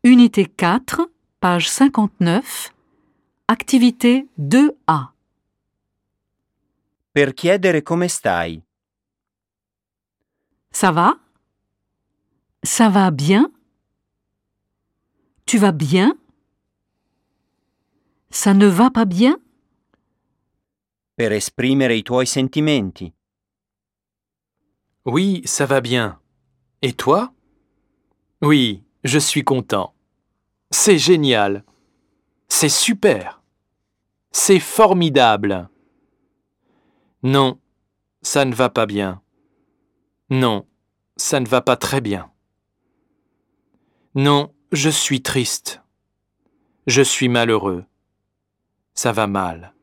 Unité 4, page 59, activité 2A. Per chiedere come stai. Ça va? Ça va bien? Tu vas bien? Ça ne va pas bien? Per esprimere i tuoi sentimenti. Oui, ça va bien. Et toi? Oui, je suis content. C'est génial. C'est super. C'est formidable. Non, ça ne va pas bien. Non, ça ne va pas très bien. Non, je suis triste. Je suis malheureux. Ça va mal.